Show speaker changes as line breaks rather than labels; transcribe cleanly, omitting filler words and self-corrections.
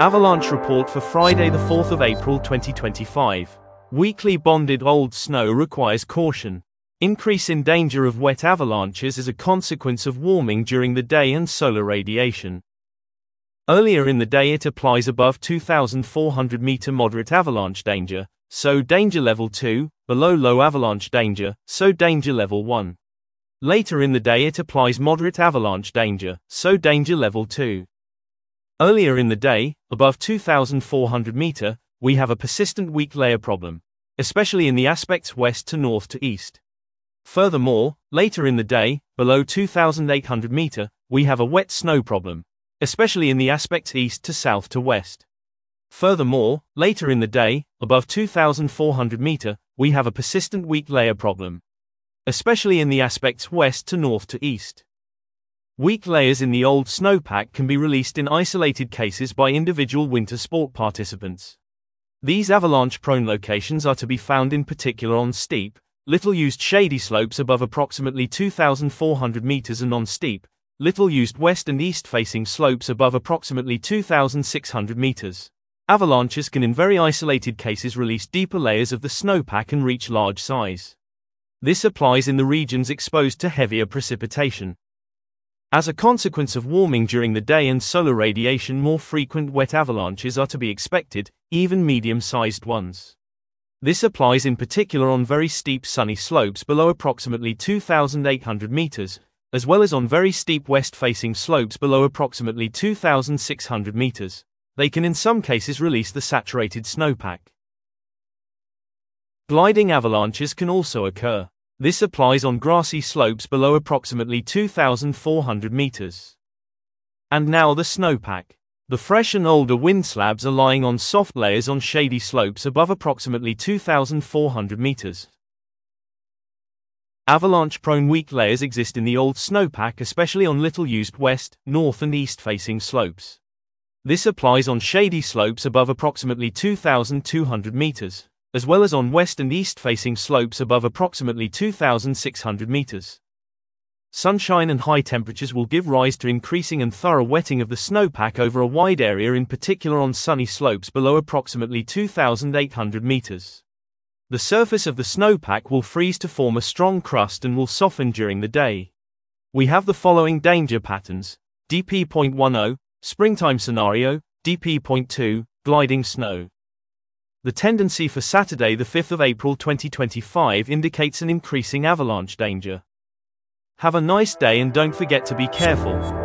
Avalanche report for Friday the 4th of April 2025. Weekly bonded old snow requires caution. Increase in danger of wet avalanches as a consequence of warming during the day and solar radiation. Earlier in the day it applies above 2,400 meter moderate avalanche danger, so danger level 2, below low avalanche danger, so danger level 1. Later in the day it applies moderate avalanche danger, so danger level 2. Earlier in the day, above 2,400 meter, we have a persistent weak layer problem, especially in the aspects west to north to east. Furthermore, later in the day, below 2,800 meter, we have a wet snow problem, especially in the aspects east to south to west. Furthermore, later in the day, above 2,400 meter, we have a persistent weak layer problem, especially in the aspects west to north to east. Weak layers in the old snowpack can be released in isolated cases by individual winter sport participants. These avalanche-prone locations are to be found in particular on steep, little-used shady slopes above approximately 2,400 meters and on steep, little-used west and east-facing slopes above approximately 2,600 meters. Avalanches can in very isolated cases release deeper layers of the snowpack and reach large size. This applies in the regions exposed to heavier precipitation. As a consequence of warming during the day and solar radiation, more frequent wet avalanches are to be expected, even medium-sized ones. This applies in particular on very steep sunny slopes below approximately 2,800 meters, as well as on very steep west-facing slopes below approximately 2,600 meters. They can in some cases release the saturated snowpack. Gliding avalanches can also occur. This applies on grassy slopes below approximately 2,400 meters. And now the snowpack. The fresh and older wind slabs are lying on soft layers on shady slopes above approximately 2,400 meters. Avalanche-prone weak layers exist in the old snowpack, especially on little-used west, north and east-facing slopes. This applies on shady slopes above approximately 2,200 meters, as well as on west and east-facing slopes above approximately 2,600 meters. Sunshine and high temperatures will give rise to increasing and thorough wetting of the snowpack over a wide area, in particular on sunny slopes below approximately 2,800 meters. The surface of the snowpack will freeze to form a strong crust and will soften during the day. We have the following danger patterns: DP.10, springtime scenario, DP.2, gliding snow. The tendency for Saturday the 5th of April 2025 indicates an increasing avalanche danger. Have a nice day and don't forget to be careful.